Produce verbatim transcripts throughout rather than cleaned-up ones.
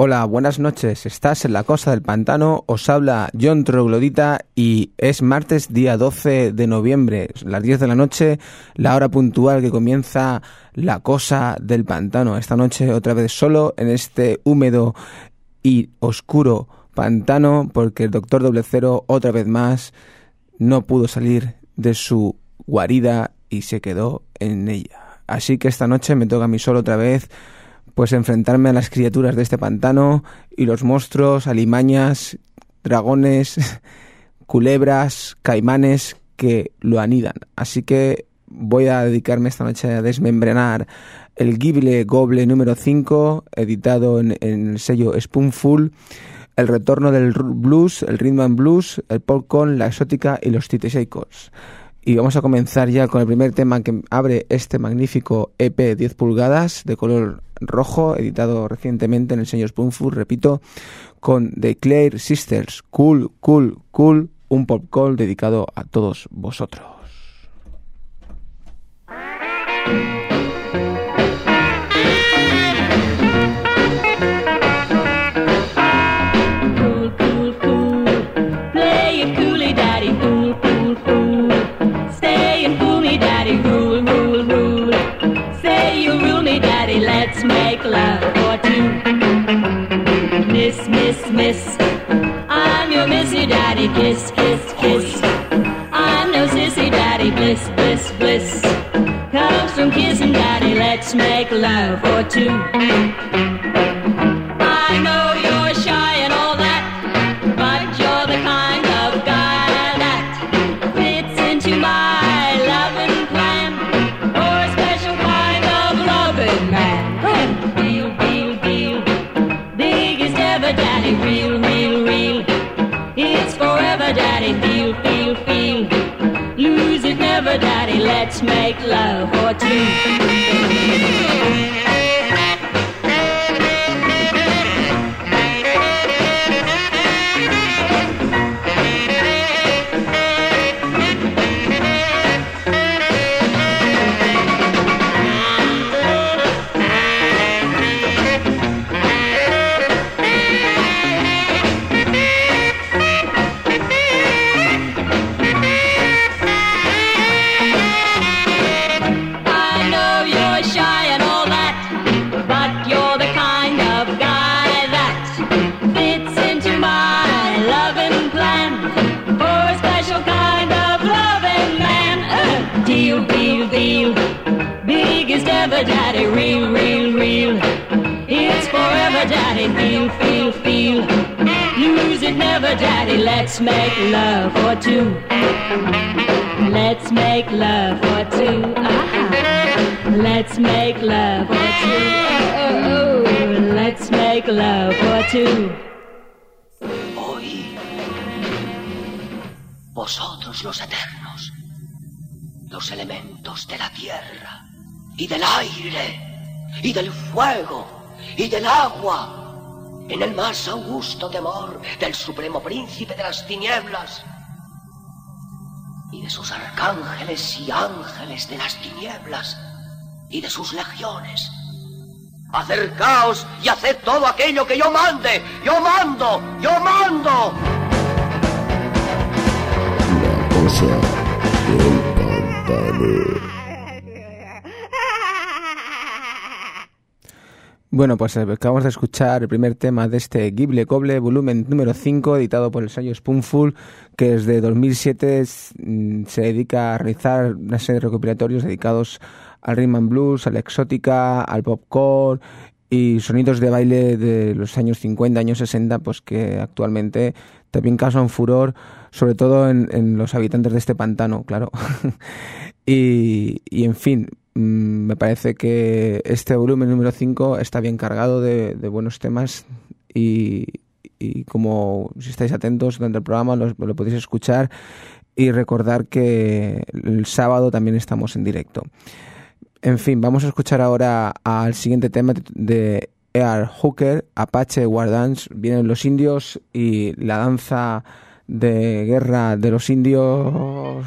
Hola, buenas noches. Estás en la Costa del Pantano, os habla John Troglodita y es martes día doce de noviembre, las diez de la noche, la hora puntual que comienza la Cosa del Pantano. Esta noche otra vez solo en este húmedo y oscuro pantano porque el doctor Doble Cero otra vez más no pudo salir de su guarida y se quedó en ella. Así que esta noche me toca a mí solo otra vez pues enfrentarme a las criaturas de este pantano y los monstruos, alimañas, dragones, culebras, caimanes que lo anidan. Así que voy a dedicarme esta noche a desmembrenar el Gible Goble número cinco, editado en, en el sello Spoonful, el retorno del blues, el rhythm and blues, el popcorn, la exótica y los Tite Shakers. Y vamos a comenzar ya con el primer tema que abre este magnífico E P diez pulgadas de color rojo, editado recientemente en el sello Spoonful, repito, con The Claire Sisters, Cool, Cool, Cool, un pop call dedicado a todos vosotros. Make love for two. Miss, miss, miss, I'm your missy daddy. Kiss, kiss, kiss, I'm no sissy daddy. Bliss, bliss, bliss comes from kissing daddy. Let's make love for two. I know you're shy and all that, but you're the kind of guy that fits into my loving plan, or a special kind of loving man. Daddy, real, real, real, it's forever, daddy, feel, feel, feel, lose it never, daddy, let's make love for two. Daddy, real, real, real, it's forever, daddy, feel, feel, feel, lose it never, daddy, let's make love for two. Let's make love for two. Ah, let's make love for two. Oh, oh, oh. Let's make love for two. Hoy, vosotros los eternos, los elementos de la tierra y del aire, y del fuego, y del agua, en el más augusto temor del supremo príncipe de las tinieblas, y de sus arcángeles y ángeles de las tinieblas, y de sus legiones. Acercaos y haced todo aquello que yo mande. ¡Yo mando! ¡Yo mando! La Cosa del Pantano. Bueno, pues acabamos de escuchar el primer tema de este Gible Goble, volumen número cinco, editado por el sello Spoonful, que desde dos mil siete se dedica a realizar una serie de recopilatorios dedicados al rhythm and blues, a la exótica, al popcorn y sonidos de baile de los años cincuenta, años sesenta, pues que actualmente también causan furor, sobre todo en, en los habitantes de este pantano, claro. y, y en fin, me parece que este volumen número cinco está bien cargado de, de buenos temas y, y como si estáis atentos durante el programa lo, lo podéis escuchar y recordar que el sábado también estamos en directo. En fin, vamos a escuchar ahora al siguiente tema de E R Hooker, Apache War Dance. Vienen los indios y la danza de guerra de los indios.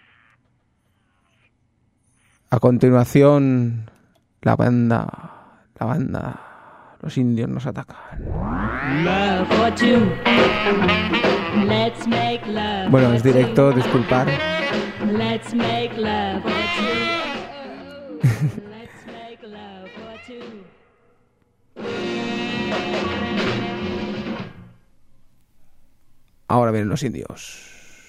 A continuación, la banda, la banda, los indios nos atacan. Love for two. Let's make love. Bueno, es directo, disculpar. Let's make love for two. Let's make love for two. Ahora vienen los indios.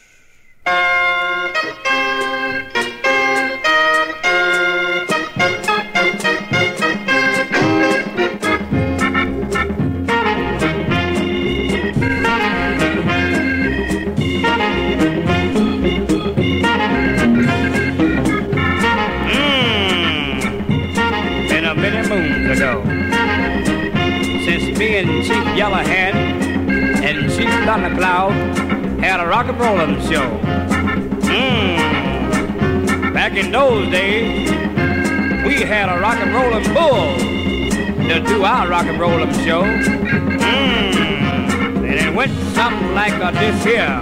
Chief Yellowhead and Chief Thundercloud had a rock and rollin' show. Mmm. Back in those days, we had a rock and rollin' bull to do our rock and rollin' show. Mmm. And it went something like uh, this here.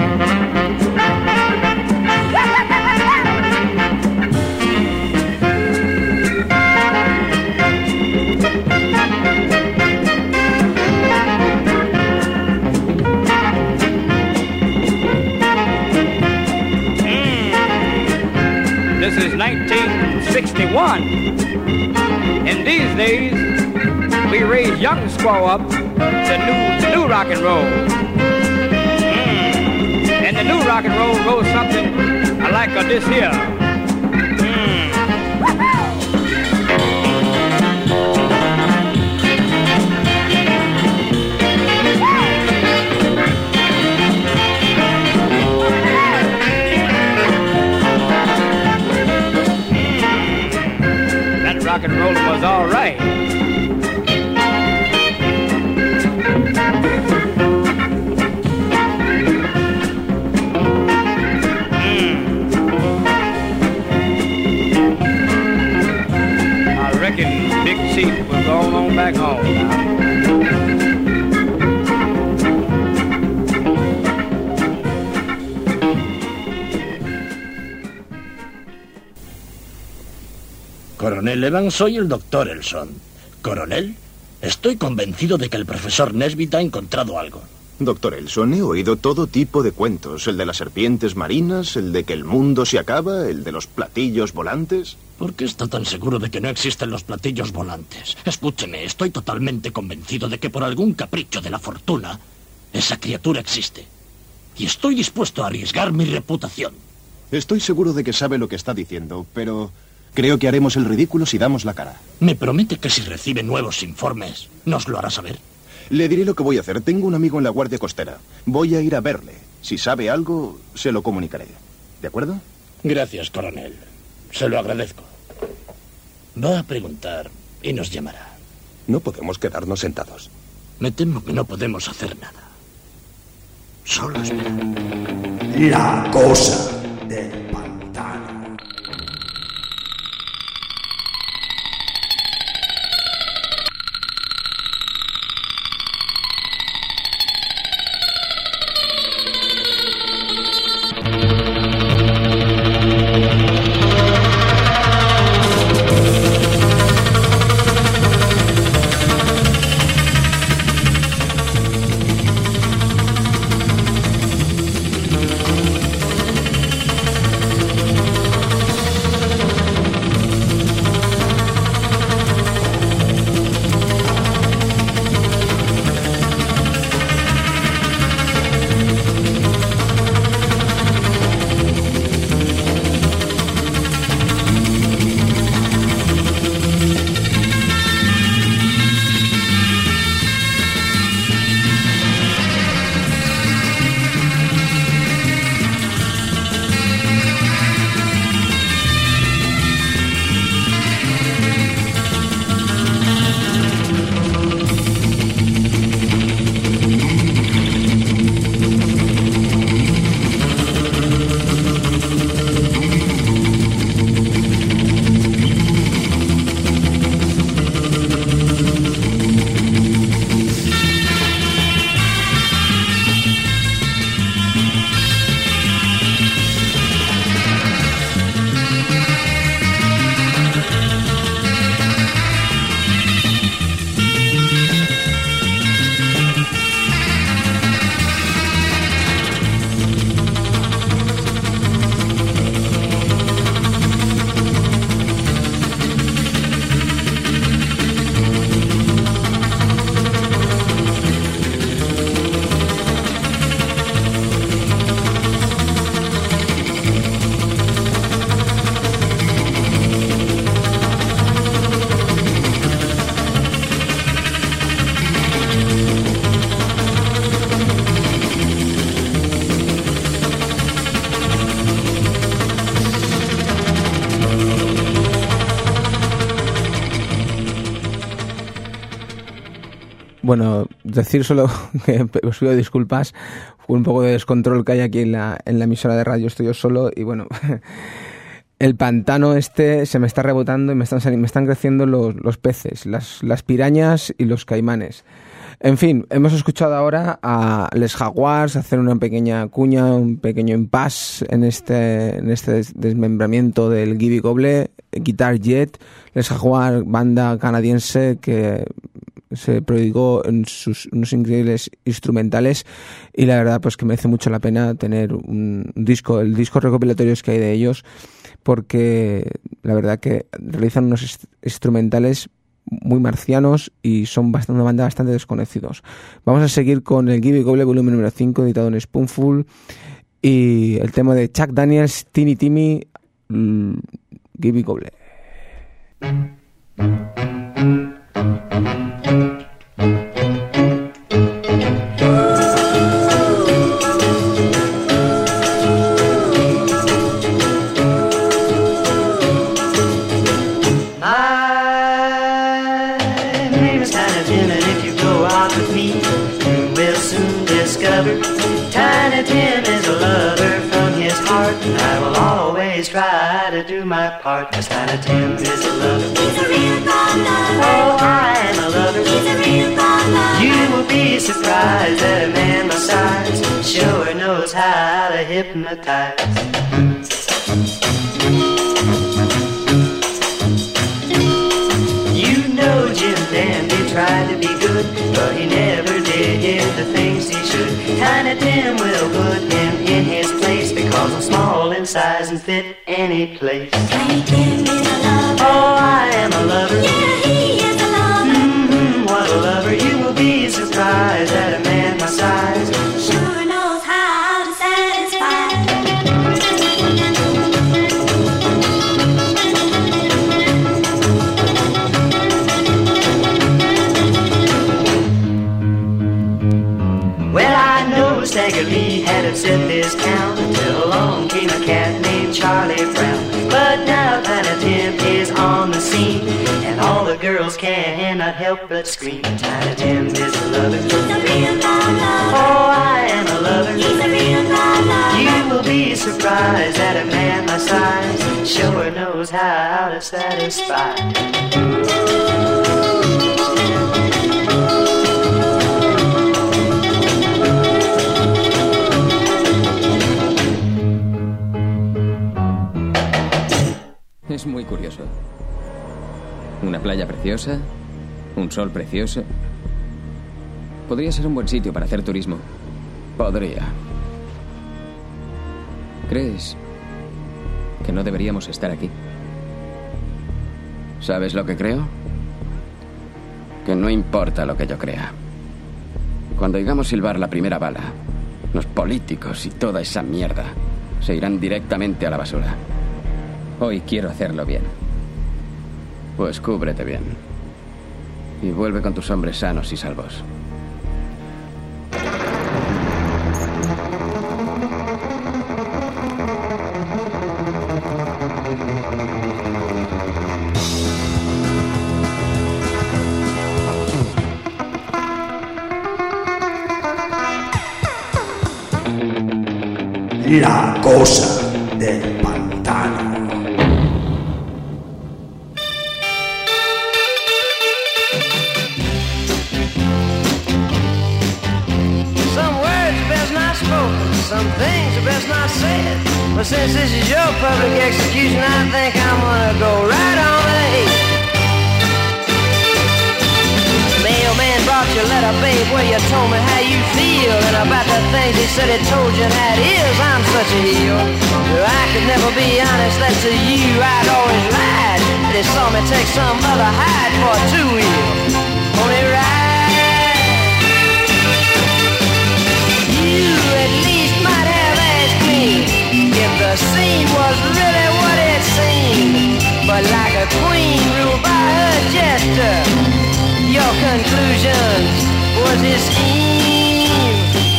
This is nineteen sixty-one. In these days, we raise young squaw up to new, new rock and roll. Mm. And the new rock and roll goes something like uh, this here. Mm. Rock and roll was all right. Mm. I reckon Big Chief was going on back home now. Coronel Evans, soy el doctor Elson. Coronel, estoy convencido de que el profesor Nesbit ha encontrado algo. Doctor Elson, he oído todo tipo de cuentos. El de las serpientes marinas, el de que el mundo se acaba, el de los platillos volantes. ¿Por qué está tan seguro de que no existen los platillos volantes? Escúcheme, estoy totalmente convencido de que por algún capricho de la fortuna, esa criatura existe. Y estoy dispuesto a arriesgar mi reputación. Estoy seguro de que sabe lo que está diciendo, pero creo que haremos el ridículo si damos la cara. ¿Me promete que si recibe nuevos informes, nos lo hará saber? Le diré lo que voy a hacer. Tengo un amigo en la Guardia Costera. Voy a ir a verle. Si sabe algo, se lo comunicaré. ¿De acuerdo? Gracias, coronel. Se lo agradezco. Va a preguntar y nos llamará. No podemos quedarnos sentados. Me temo que no podemos hacer nada. Solo esperar. La cosa del pantano. Bueno, decir solo que os pido disculpas, un poco de descontrol que hay aquí en la, en la emisora de radio, estoy yo solo y bueno, el pantano este se me está rebotando y me están, me están creciendo los, los peces, las, las pirañas y los caimanes. En fin, hemos escuchado ahora a Les Jaguars hacer una pequeña cuña, un pequeño impasse en este, en este desmembramiento del Gibby Goble, Guitar Jet. Les Jaguars, banda canadiense que se prodigó en sus unos increíbles instrumentales y la verdad pues que merece mucho la pena tener un disco, el disco recopilatorios que hay de ellos, porque la verdad que realizan unos est- instrumentales muy marcianos y son bastante, una banda bastante desconocidos. Vamos a seguir con el Gibby Goble volumen número cinco, editado en Spoonful, y el tema de Chuck Daniels, Teeny Timmy, Gibby Goble. Tiny Tim is a lover from his heart, and I will always try to do my part, 'cause Tiny Tim is a lover. He's a real god lover. Oh, I am a lover. He's a real god lover. You will be surprised that a man my size sure knows how to hypnotize. You know Jim Dandy tried to be good, but he never did the things he should. Tiny Tim will put him in his place, because I'm small in size and fit any place. Tiny Tim is a lover. Oh, I am a lover. Yeah, he is a lover. Mm-hmm, what a lover. You will be surprised that a man my size sure knows how to satisfy. Well, I know Stagger Lee had upset this town until along came a cat named Charlie Brown. But now Tiny Tim is on the scene, and all the girls cannot help but scream. Tiny Tim is a lover. He's a real lover. Oh, I am a lover. He's a real lover. You will be surprised that a man my size sure knows how to satisfy. Es muy curioso. Una playa preciosa, un sol precioso. Podría ser un buen sitio para hacer turismo. Podría. ¿Crees que no deberíamos estar aquí? ¿Sabes lo que creo? Que no importa lo que yo crea. Cuando oigamos silbar la primera bala, los políticos y toda esa mierda se irán directamente a la basura. Hoy quiero hacerlo bien. Pues cúbrete bien. Y vuelve con tus hombres sanos y salvos. La cosa del pantano. Some things are best not said. But since this is your public execution, I think I'm gonna go right on ahead. Mailman brought your letter, babe, where you told me how you feel, and about the things he said he told you, and that is, I'm such a heel. I could never be honest, that to you I'd always lied. They saw me take some other hide for a two-wheel. Only ride. You at least might have asked me if the scene was really what it seemed. But like a queen ruled by her jester, your conclusions was his scheme.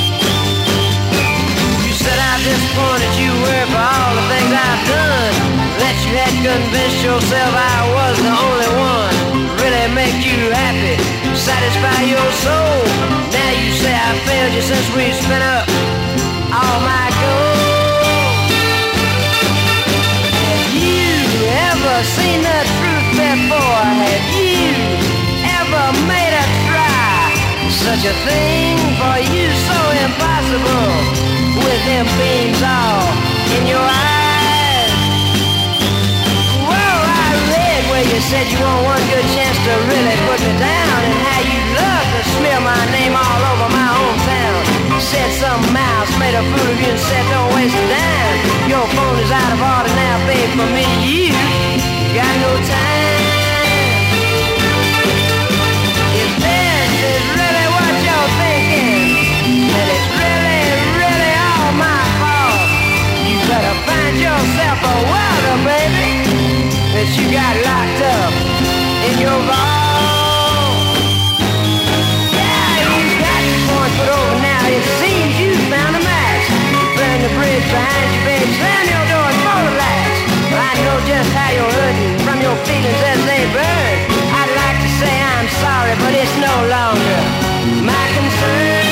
You said how disappointed you were for all the things I've done, that you had convinced yourself I was the only one really make you happy. satisfy your soul. Now you say I failed you since we spent up all my gold. Have you ever seen the truth before? Have you ever made a try? Such a thing for you so impossible, with them beams all in your eyes. Well, I read where you said you want one good chance to really put me down, and how you love to smear my name all over my hometown. Said some mouse made a fool of you and said don't waste a dime. Your phone is out of order now, babe, for me. You got no time. If this is really what you're thinking, then it's really, really all my fault. You better find yourself a welder, baby, that you got locked up in your vault. Yeah, you got your point put over now. It seems you found a match. You burn the bridge behind you, baby. Slam your door and pull the latch. I know just how you're hurting from your feelings as they burn. I'd like to say I'm sorry, but it's no longer my concern.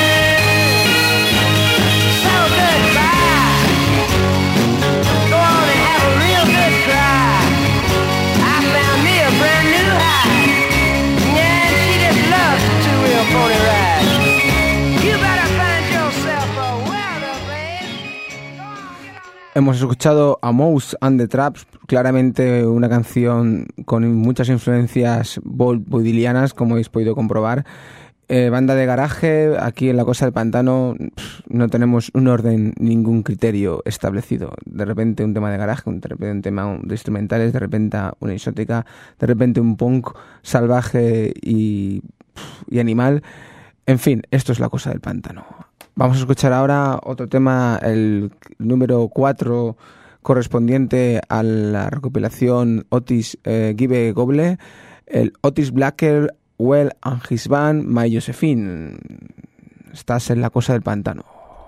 So goodbye. Go on and have a real good cry. I found me a brand new high. Yeah, she just loves the two-wheel pony ride. You better find yourself a welder, babe. Hemos escuchado a Mouse and the Traps, claramente una canción con muchas influencias vaudevilianas, como habéis podido comprobar. Eh, banda de garaje, aquí en la Cosa del Pantano pff, no tenemos un orden, ningún criterio establecido. De repente un tema de garaje, de repente un tema de instrumentales, de repente una exótica, de repente un punk salvaje y, pff, y animal. En fin, esto es la Cosa del Pantano. Vamos a escuchar ahora otro tema, el número cuatro, correspondiente a la recopilación Otis eh, Give Goble, el Otis Blacker, Well and His Band, My Josephine. Estás en la Cosa del Pantano.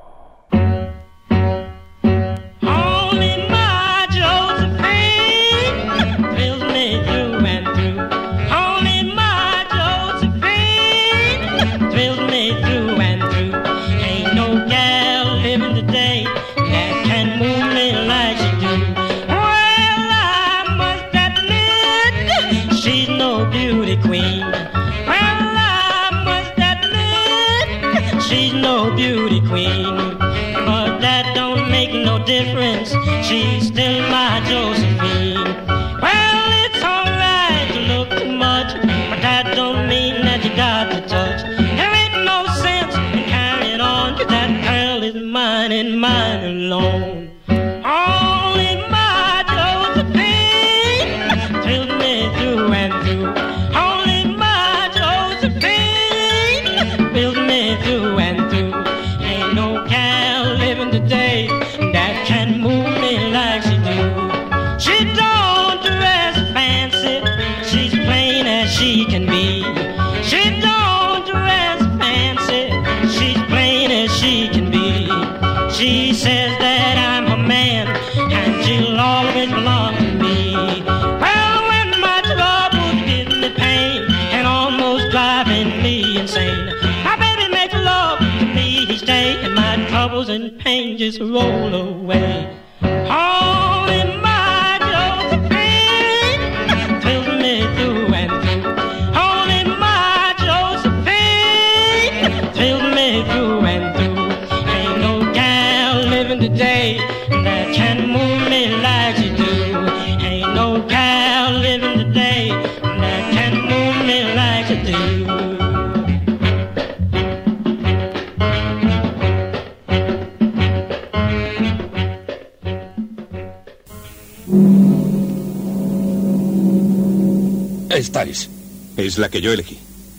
Difference, she's still my Josephine. Well, it's alright to look too much, but that don't mean that you got to touch. There ain't no sense in carrying on, 'cause that girl is mine and mine alone. Only my Josephine thrills me through and through. Only my Josephine thrills me through and through. Ain't no gal living today that can move me like she do. She don't dress fancy, she's plain as she can be. She don't dress fancy, she's plain as she can be. She says that I'm her man, and she'll always belong to me. Well, when my troubles give me pain and almost driving me insane, my baby makes love to me each day, and my troubles and pain just roll away. Only my Josephine thrills me through and through. Only my Josephine thrills me through and through. Ain't no gal living today that can move me like you do. Ain't no gal living today that can move me like you do. Estáis. Es la que yo elegí.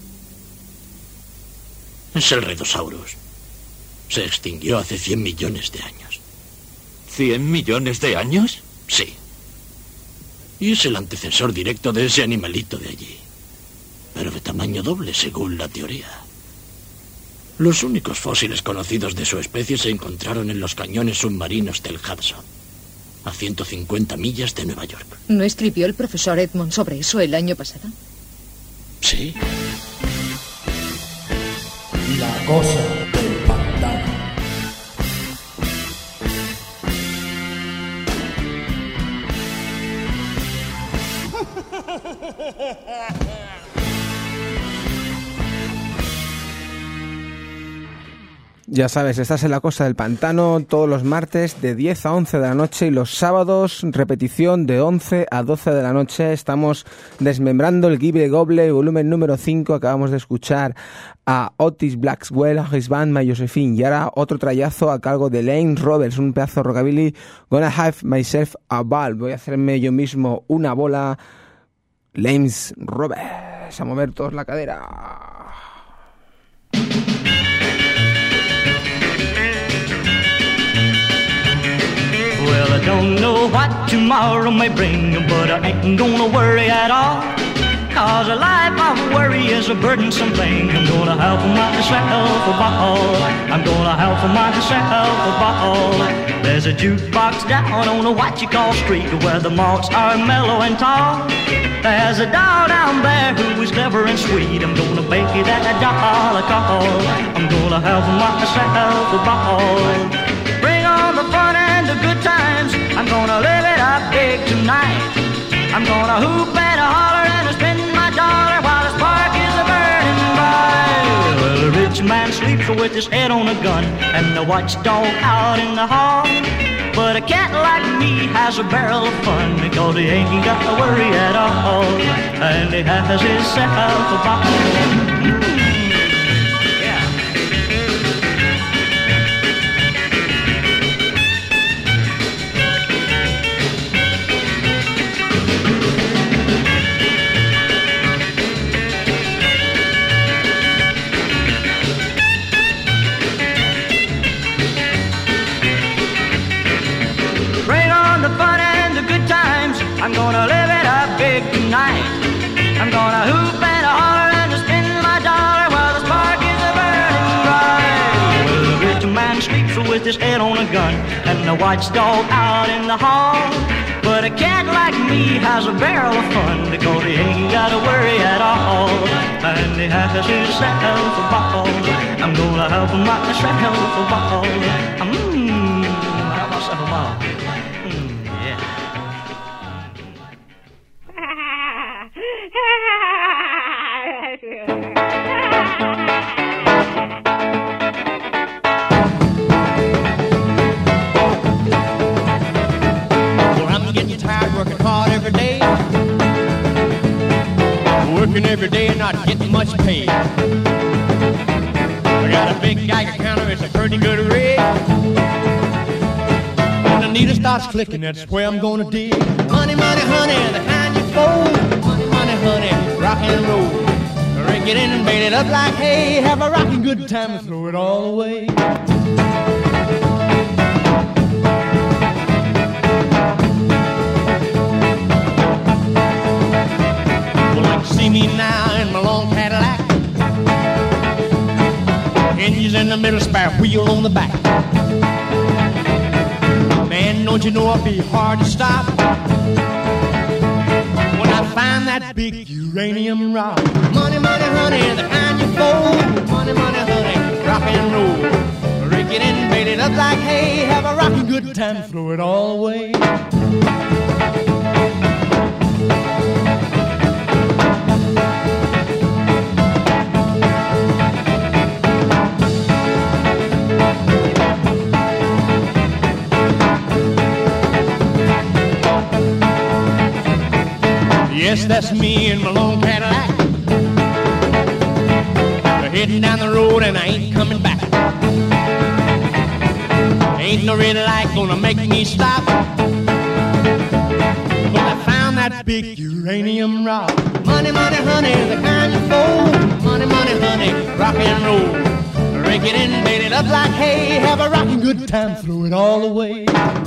Es el Redosaurus. Se extinguió hace cien millones de años. ¿Cien millones de años? Sí. Y es el antecesor directo de ese animalito de allí. Pero de tamaño doble, según la teoría. Los únicos fósiles conocidos de su especie se encontraron en los cañones submarinos del Hudson, a ciento cincuenta millas de Nueva York. ¿No escribió el profesor Edmond sobre eso el año pasado? Sí. cosa del pantano. Ya sabes, estás en la Cosa del Pantano todos los martes de diez a once de la noche y los sábados repetición de once a doce de la noche. Estamos desmembrando el Gible Goble, volumen número cinco. Acabamos de escuchar a Otis Blackwell, a his band, My Josephine, y ahora otro trayazo a cargo de Lane Roberts, un pedazo de rockabilly. Gonna have myself a ball. Voy a hacerme yo mismo una bola. Lane Roberts, a mover todos la cadera. Well, I don't know what tomorrow may bring, but I ain't gonna worry at all. Cause a life of worry is a burdensome thing. I'm gonna help myself a ball. I'm gonna help myself a ball. There's a jukebox down on a what you call street where the malts are mellow and tall. There's a doll down there who is clever and sweet. I'm gonna bake that doll a call. I'm gonna help myself a ball. Bring on the fun and the good times. I'm gonna live it up big tonight. I'm gonna hoop and a holler and a spin my dollar while the spark is a burning bright. Well, a rich man sleeps with his head on a gun and the watchdog out in the hall. But a cat like me has a barrel of fun because he ain't got to worry at all. And he has himself a bottle. I'm gonna live it up big tonight. I'm gonna hoop and a holler and a spin my dollar while the spark is a burning bright. Well, the rich man sleeps with his head on a gun and the watchdog out in the hall. But a cat like me has a barrel of fun because he ain't gotta worry at all. And he has himself a ball. I'm gonna help myself a ball. Mmm, help myself a ball. Mmm, yeah. Working every day and not getting much pay. I got a big Geiger counter, it's a pretty good rig. When the needle starts clicking, that's where I'm gonna dig. Money, money, honey, the kind you fold. Money, money, honey, rock and roll. Rake it in and bait it up like hay. Have a rocking good time and throw it all away. See me now in my long Cadillac, hinges in the middle, spare wheel on the back. Man, don't you know I'll be hard to stop when I find that big uranium rock. Money, money, honey, the kind you fold. Money, money, honey, rock and roll. Rake it in, bait it up like hay. Have a rocking good time, throw it all away. Yes, that's me in my long Cadillac. We're heading down the road and I ain't coming back. Ain't no red light gonna make me stop. But I found that big uranium rock. Money, money, honey, the kind you fold. Money, money, honey, rock and roll. Rake it in, bait it up like hay. Have a rocking good time, throw it all away.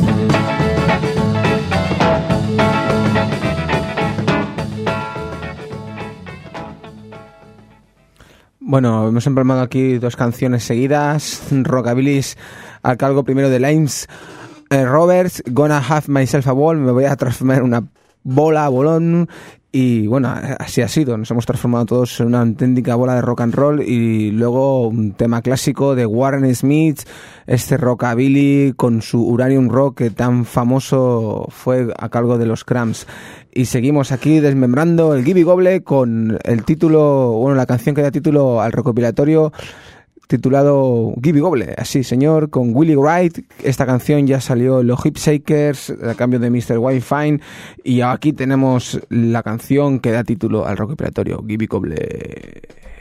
Bueno, hemos empalmado aquí dos canciones seguidas, rockabilis al cargo primero de Lane eh, Roberts, Gonna Have Myself a Ball, me voy a transformar en una bola, bolón, Y bueno, así ha sido, nos hemos transformado todos en una auténtica bola de rock and roll. Y luego un tema clásico de Warren Smith, este rockabilly con su Uranium Rock que tan famoso fue a cargo de los Cramps. Y seguimos aquí desmembrando el Gibby Gobble con el título, bueno, la canción que da título al recopilatorio titulado Gibby Gobble, así señor, con Willie Wright. Esta canción ya salió en los Hip Shakers a cambio de mister Wi-Fi, y aquí tenemos la canción que da título al recopilatorio, Gibby Gobble.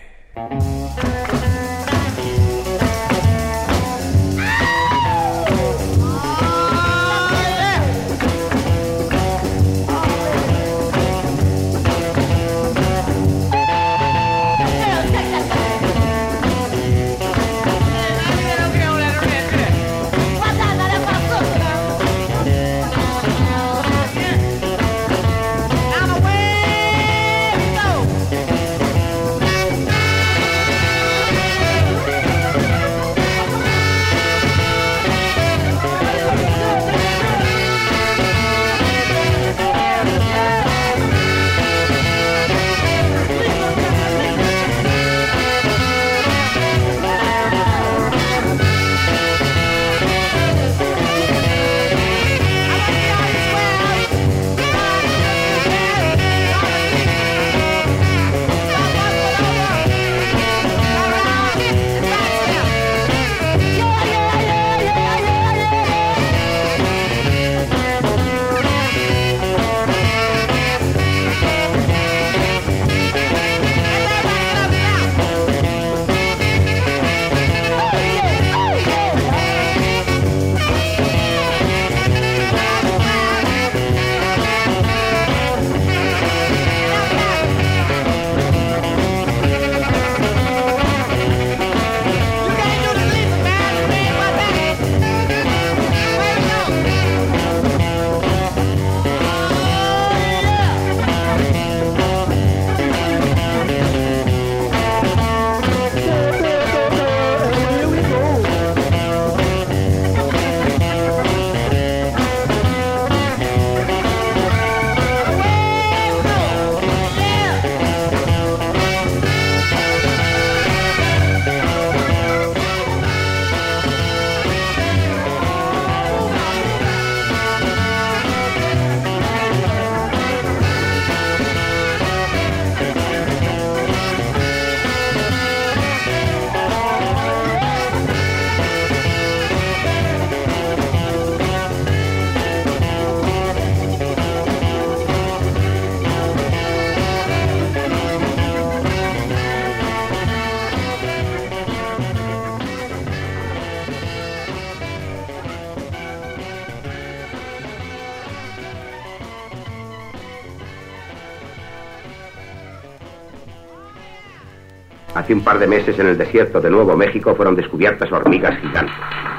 Hace un par de meses en el desierto de Nuevo México fueron descubiertas hormigas gigantes.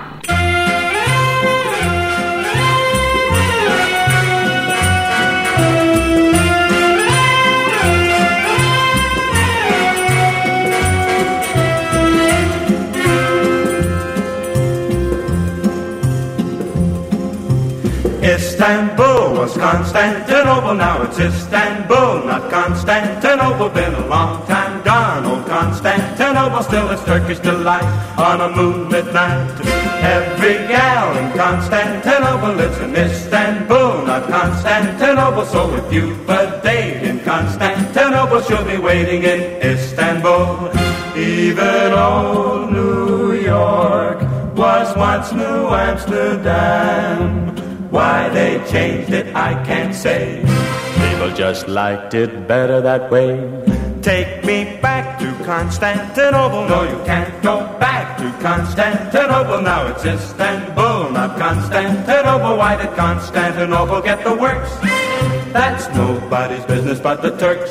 Istanbul was Constantinople, now it's Istanbul, not Constantinople. Been a long time gone, old Constantinople, still it's Turkish delight on a moonlit night. Every gal in Constantinople lives in Istanbul, not Constantinople. So if you've a date in Constantinople, she'll be waiting in Istanbul. Even old New York was once New Amsterdam. Why they changed it, I can't say. People just liked it better that way. Take me back to Constantinople. No, you can't go back to Constantinople. Now it's Istanbul, not Constantinople. Why did Constantinople get the works? That's nobody's business but the Turks.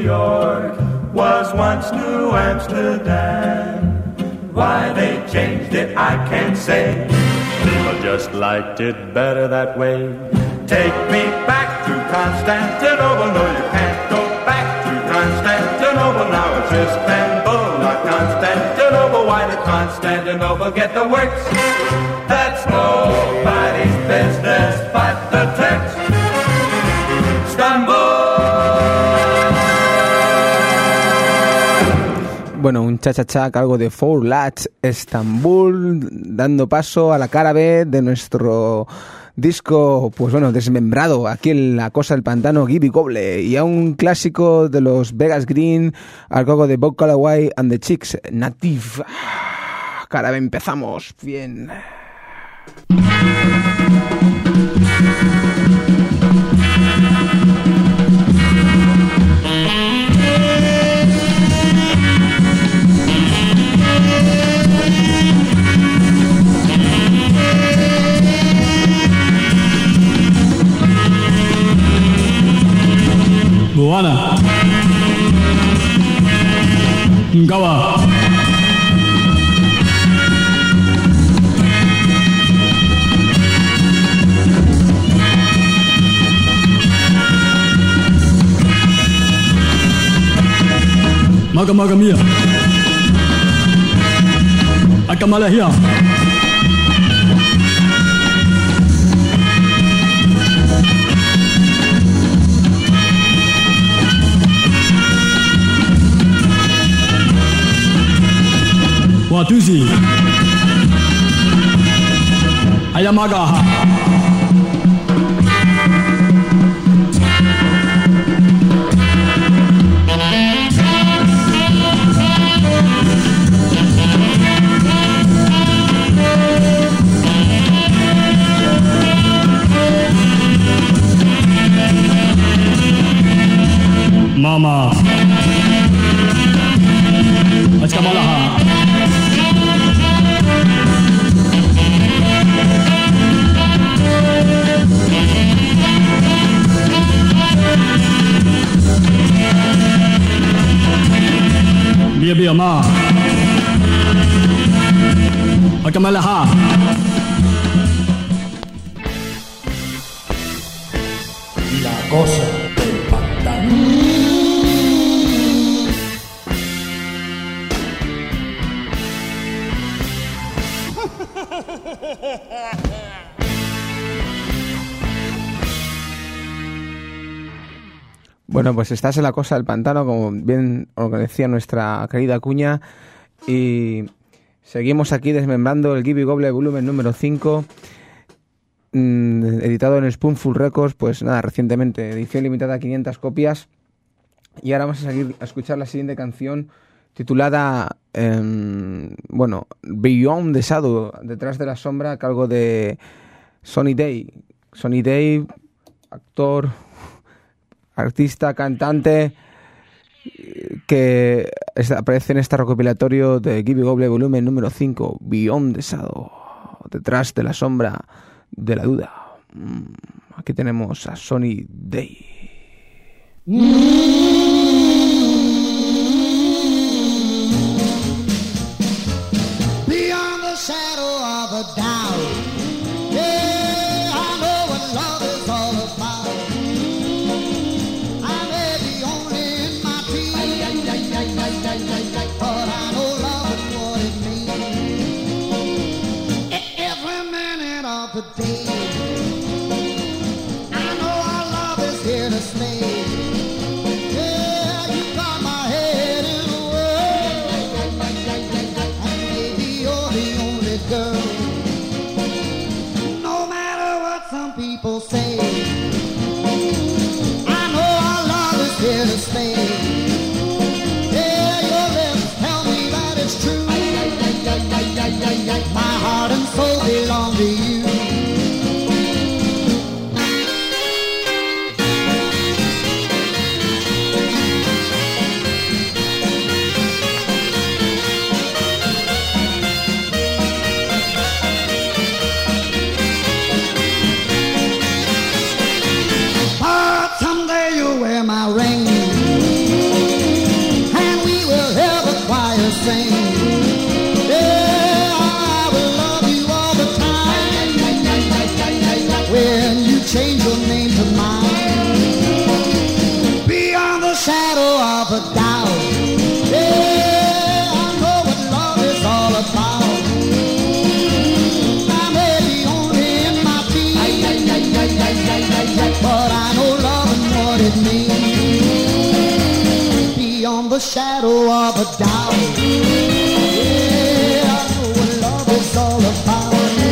York was once New Amsterdam. Why they changed it, I can't say. People just liked it better that way. Take me back to Constantinople. No, you can't go back to Constantinople. Now it's Istanbul, not Constantinople. Why did Constantinople get the works? That's nobody's business but the Turks. Istanbul. Bueno, un cha-cha-cha a cargo de Four Lads, Estambul, dando paso a la cara B de nuestro disco, pues bueno, desmembrado, aquí en La Cosa del Pantano, Gibby Goble, y a un clásico de los Vegas Green, al cargo de Bob Calloway and the Chicks, Native. Ah, cara B, empezamos bien. Luana Ngawa Maga Maga Mia Akamalahia Watuzi Ayamagaha Mama Achkamalaha Bia bia ma Akamalaha La Cosa del Pantano. Bueno, pues estás en La Cosa del Pantano, como bien os decía nuestra querida cuña, y seguimos aquí desmembrando el Gibby Goble volumen número cinco, mmm, editado en Spoonful Records, pues nada, recientemente, edición limitada a quinientas copias, y ahora vamos a seguir a escuchar la siguiente canción titulada, eh, bueno, Beyond the Shadow, Detrás de la Sombra, a cargo de Sonny Day. Sonny Day, actor, artista, cantante, que aparece en este recopilatorio de Gibby Goble volumen número cinco, Beyond the Shadow, Detrás de la Sombra de la Duda. Aquí tenemos a Sonny Day. Beyond the shadow of a doubt, yeah, I know what love is all about. I may be only in my teens, but I know love is what it means. Every minute of the day, I know our love is here to stay. Yeah. sing. Yeah, I will love you all the time. When you change your name to mine, beyond the shadow of a doubt. Yeah, I know what love is all about. I may be only in my teens, but I know love and what it means. Beyond the shadow of a doubt. Yeah, I know what love is all about.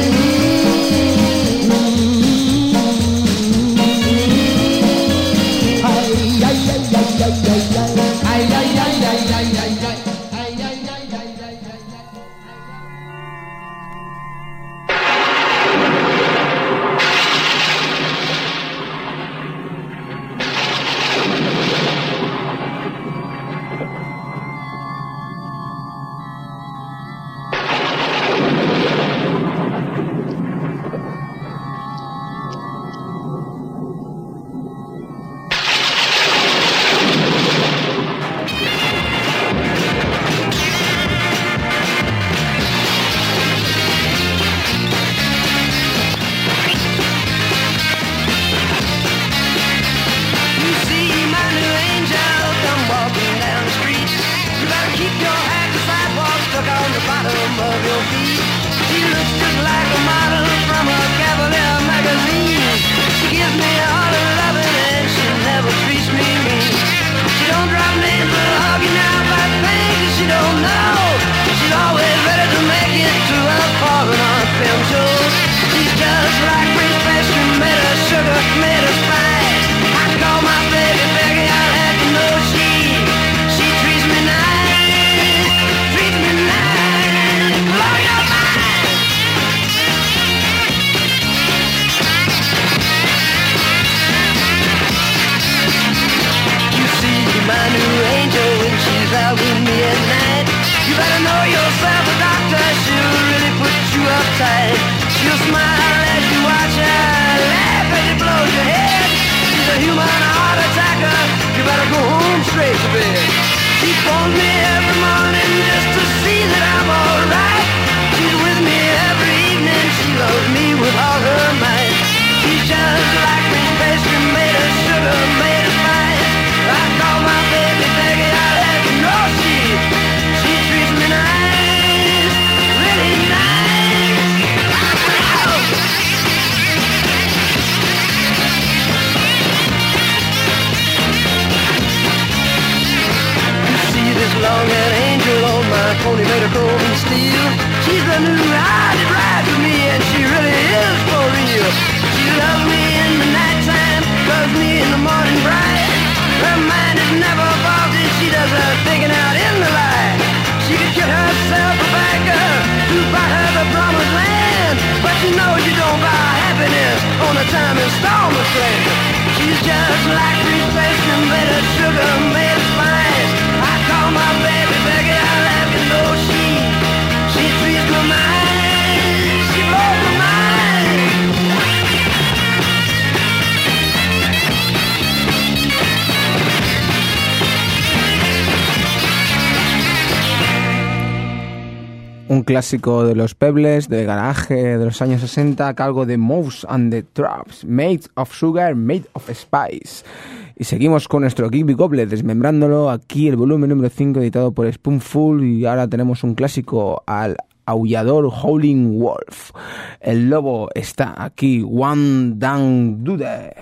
Pony made of chrome and steel. She's the new ride that rides with me, and she really is for real. She loves me in the nighttime, loves me in the morning bright. Her mind is never faulty, she does her thinking out in the light. She could get herself a banker to buy her the promised land, but she knows you don't buy happiness on a time installment plan. She's just like free pastry made of sugar, made of spice. I call my baby Becky, I laugh, you know she, she treats my mind, she blows my mind. Un clásico de los Pebbles, de garaje de los años sesenta, a cargo de Mouse and the Traps, Made of Sugar, Made of Spice. Y seguimos con nuestro Gibby Goblet, desmembrándolo. Aquí el volumen número cinco, editado por Spoonful. Y ahora tenemos un clásico, al aullador Howling Wolf. El lobo está aquí, One Dang Dude.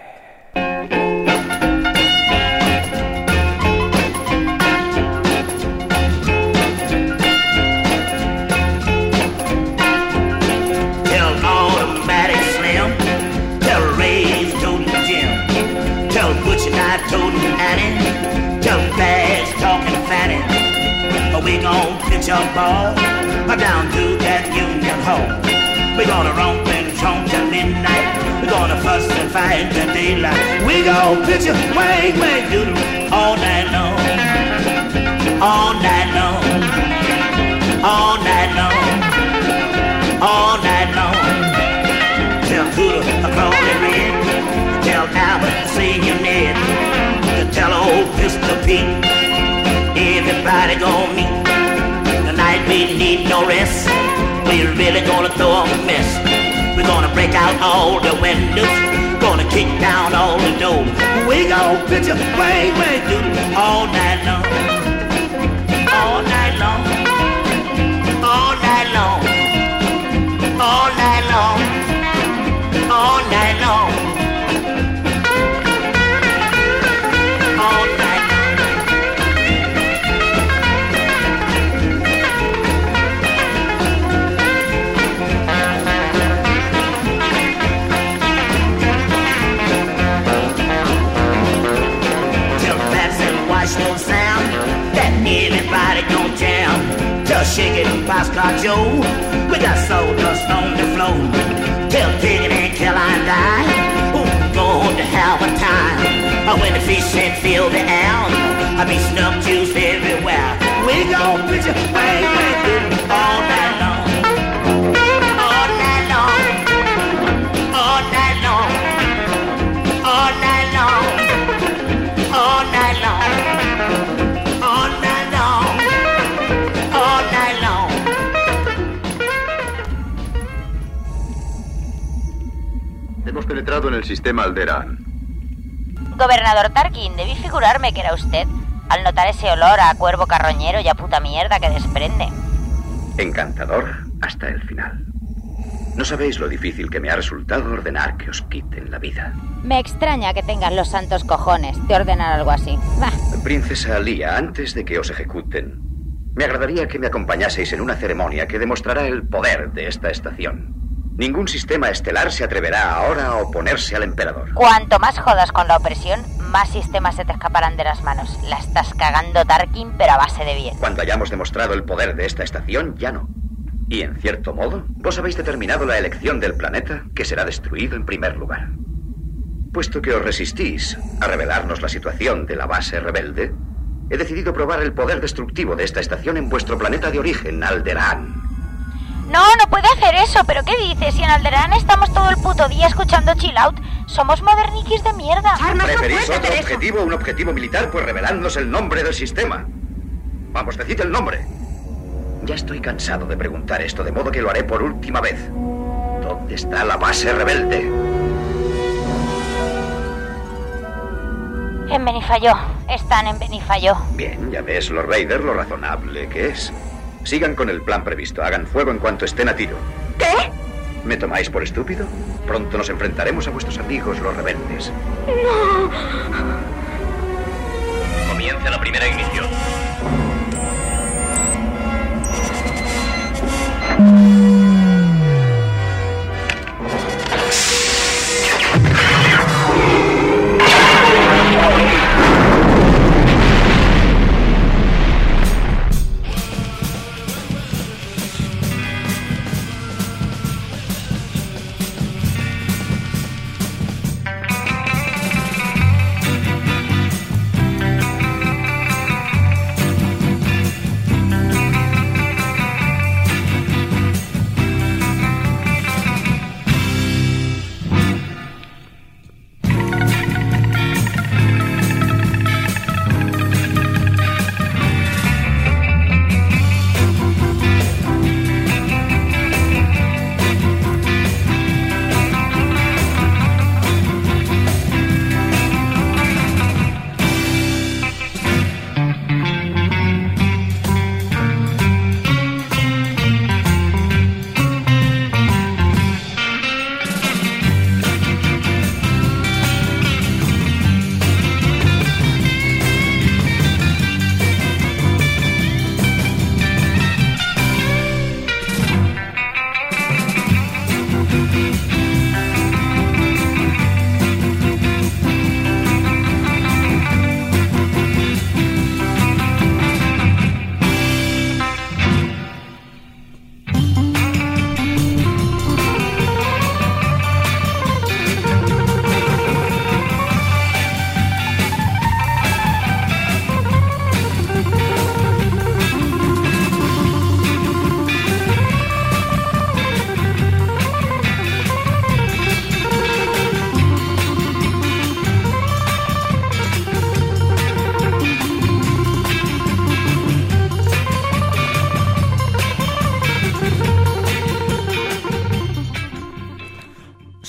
Toting Annie, tell fast talking Fanny, we gon' pitch a ball down to that Union Hall. We gonna romp and tromp till midnight. We gonna fuss and fight till daylight. We gon' pitch a wang wang doodle all night long, all night long, all night long, all night long. Tell Cooter a crawling red, tell Albert see you Ned. Tell old Mister Pete, everybody gon' meet ain't need no rest. We're really gonna throw 'em a mess. We're gonna break out all the windows, gonna kick down all the doors. We gonna pitch a way, way through all night long, all night long, all night long, all night long, all night long, all night long. No sound that everybody gon' jam. Just shake it, Pascal Joe. We got sawdust on the floor. Tell Piggy and Caroline die. Who's going to have a time? Oh, when the fish and fill the air, I be snuff juice everywhere. We gon' pitch it way, way through all night long, all night long, all night long, all night long, all night long. Hemos penetrado en el sistema Alderaan. Gobernador Tarkin, debí figurarme que era usted, al notar ese olor a cuervo carroñero y a puta mierda que desprende. Encantador hasta el final. No sabéis lo difícil que me ha resultado ordenar que os quiten la vida. Me extraña que tengas los santos cojones de ordenar algo así. Bah. Princesa Alia, antes de que os ejecuten, me agradaría que me acompañaseis en una ceremonia que demostrará el poder de esta estación. Ningún sistema estelar se atreverá ahora a oponerse al emperador. Cuanto más jodas con la opresión, más sistemas se te escaparán de las manos. La estás cagando, Tarkin, pero a base de bien. Cuando hayamos demostrado el poder de esta estación, ya no. Y en cierto modo, vos habéis determinado la elección del planeta que será destruido en primer lugar. Puesto que os resistís a revelarnos la situación de la base rebelde, he decidido probar el poder destructivo de esta estación en vuestro planeta de origen, Alderaan. No, no puede hacer eso, pero ¿qué dices? Si en Alderaan estamos todo el puto día escuchando Chill Out, somos moderniquis de mierda. ¿Preferís otro objetivo, un objetivo militar? Pues reveladnos el nombre del sistema. Vamos, decid el nombre. Ya estoy cansado de preguntar esto, de modo que lo haré por última vez. ¿Dónde está la base rebelde? En Benifayó. Están en Benifayó. Bien, ya ves, Lord Vader, lo razonable que es. Sigan con el plan previsto. Hagan fuego en cuanto estén a tiro. ¿Qué? ¿Me tomáis por estúpido? Pronto nos enfrentaremos a vuestros amigos, los rebeldes. No. Comienza la primera ignición.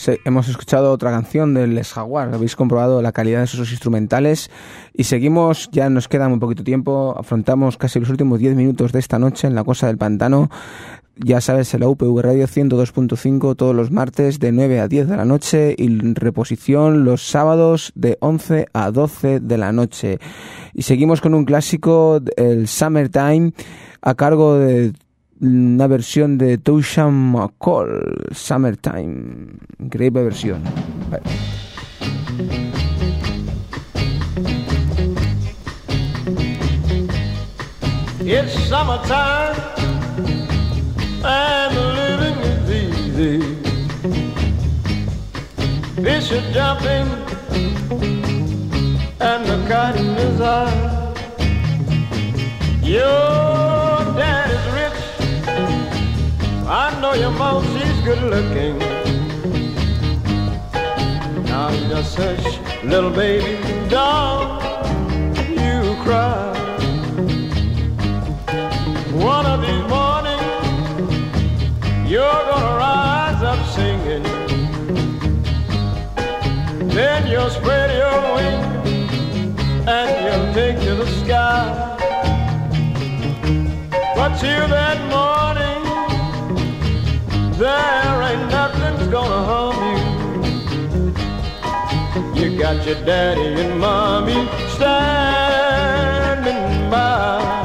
se, hemos escuchado otra canción de Les Jaguar. Habéis comprobado la calidad de sus instrumentales. Y seguimos, ya nos queda muy poquito tiempo. Afrontamos casi los últimos diez minutos de esta noche en La Cosa del Pantano. Ya sabes, en la U P V Radio ciento dos punto cinco todos los martes de nueve a diez de la noche y reposición los sábados de once a doce de la noche. Y seguimos con un clásico, el Summertime, a cargo de una versión de Toucham McCall, Summertime. Increíble versión. Vale. It's summertime and the living is easy. Fish are jumping and the cotton is high. Your dad is rich, I know your mom, she's good looking. Now you just hush, little baby, don't you cry. One of these mornings you're gonna rise up singing. Then you'll spread your wings and you'll take to the sky. But till that morning, there ain't nothing's gonna harm you. You got your daddy and mommy standing by.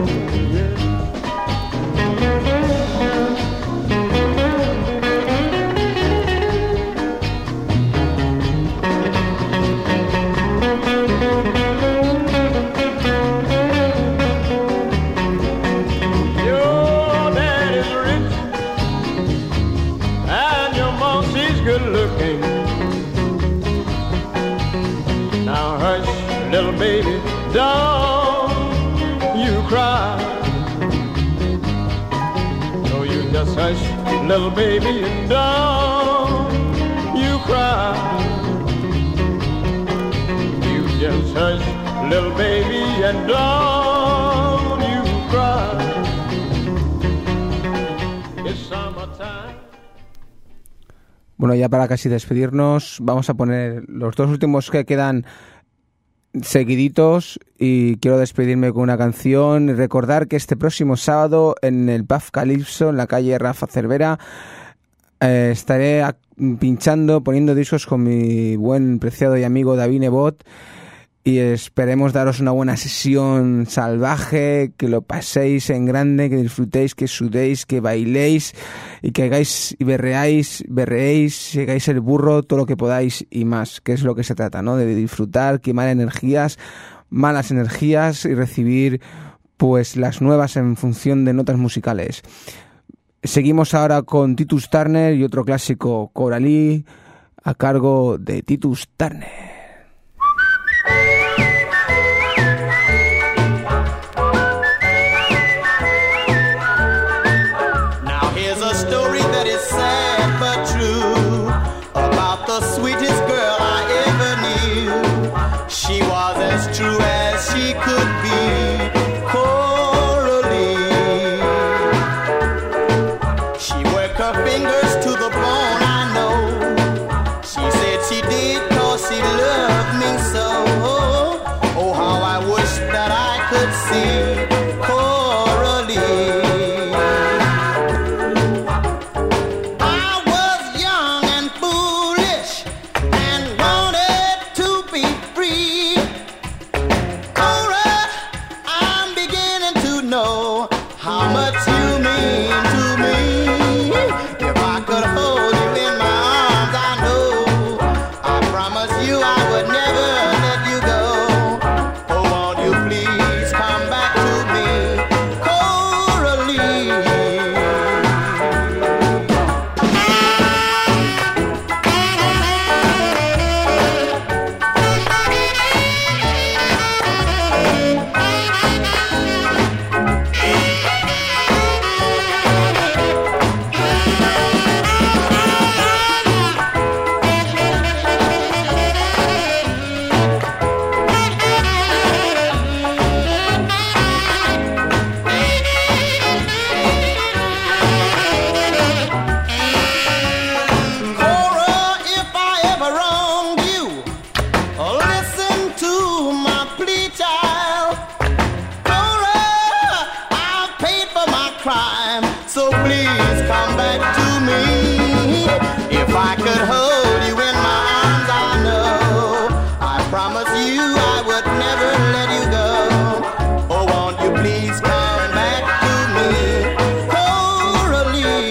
Little baby, don't you cry. No, you just hush, little baby, and don't you cry. You just hush, little baby, and don't you cry. It's summertime. Bueno, ya para casi despedirnos, vamos a poner los dos últimos que quedan seguiditos y quiero despedirme con una canción y recordar que este próximo sábado en el Pub Calypso, en la calle Rafa Cervera, eh, estaré a, pinchando, poniendo discos con mi buen, preciado y amigo David Nebot y esperemos daros una buena sesión salvaje, que lo paséis en grande, que disfrutéis, que sudéis, que bailéis y que hagáis y berreáis, berreéis, y hagáis el burro todo lo que podáis y más, que es lo que se trata, ¿no? De disfrutar, quemar energías, malas energías y recibir pues las nuevas en función de notas musicales. Seguimos ahora con Titus Turner y otro clásico, Coralie, a cargo de Titus Turner. Sweetest girl I ever knew. She was as true as she could be. Coralie. She worked her fingers to the bone, I know. She said she did cause she loved me so. Oh, how I wish that I could see Coralie. crime. So please come back to me. If I could hold you in my arms, I know I promise you I would never let you go. Oh, won't you please come back to me, Coralie?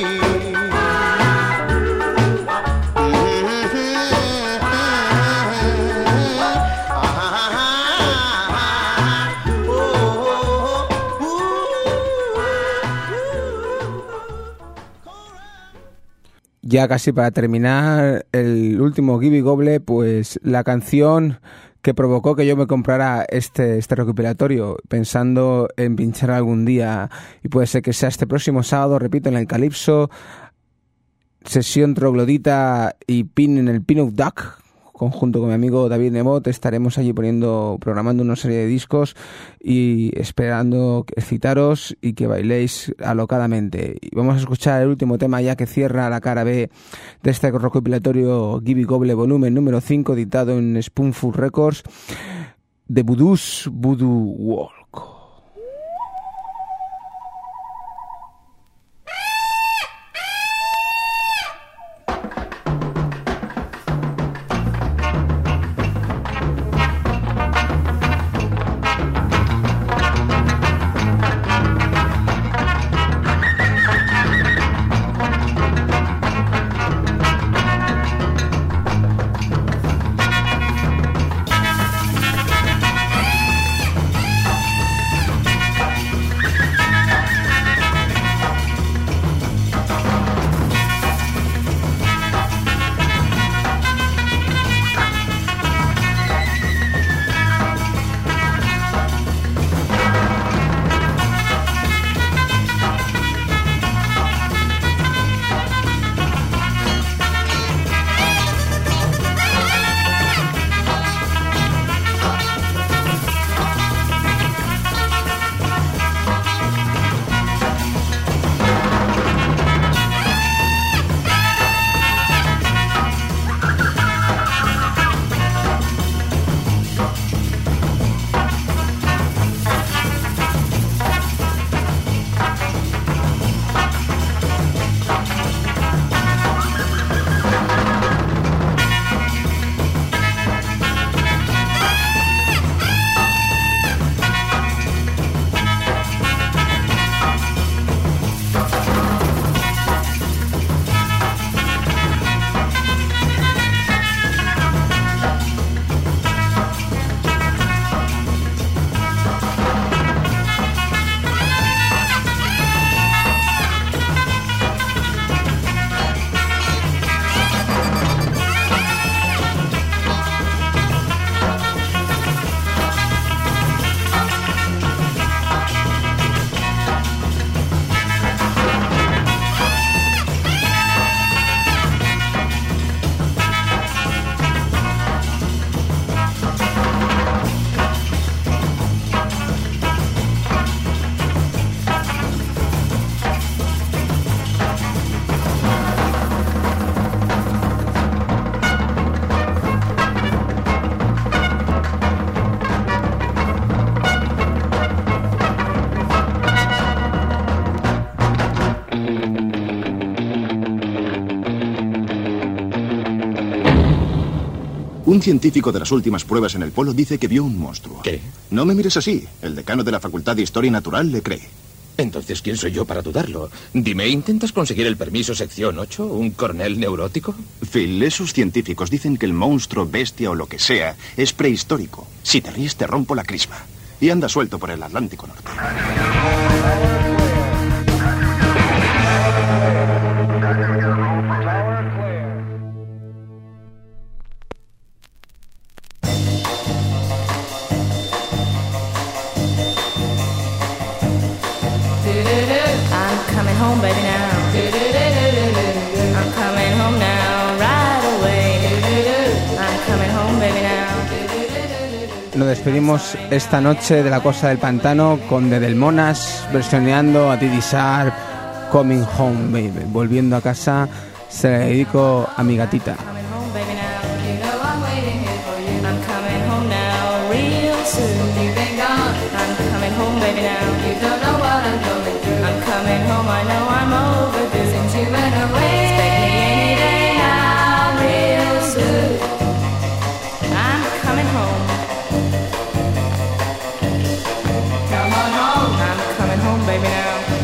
Ya casi para terminar el último Gibby Goble, pues la canción que provocó que yo me comprara este, este recopilatorio, pensando en pinchar algún día, y puede ser que sea este próximo sábado, repito, en el Calypso, sesión troglodita y pin en el Peanut Duck, conjunto con mi amigo David Nemot. Estaremos allí poniendo, programando una serie de discos y esperando excitaros y que bailéis alocadamente. Y vamos a escuchar el último tema ya que cierra la cara B de este recopilatorio Gibby Goble volumen número cinco, editado en Spoonful Records, de Voodoo's Voodoo Walk. Un científico de las últimas pruebas en el polo dice que vio un monstruo. ¿Qué? No me mires así. El decano de la Facultad de Historia Natural le cree. Entonces, ¿quién soy yo para dudarlo? Dime, ¿intentas conseguir el permiso sección ocho? ¿Un coronel neurótico? Phil, esos científicos dicen que el monstruo, bestia o lo que sea es prehistórico. Si te ríes, te rompo la crisma. Y anda suelto por el Atlántico Norte. I'm coming home, baby, now. I'm coming home now, right away. I'm coming home, baby, now. Nos despedimos esta noche de La Cosa del Pantano con The Delmonas versioneando a Didi Sharp, Coming Home, baby. Volviendo a casa, se le dedico a mi gatita. I'm coming home, baby, now.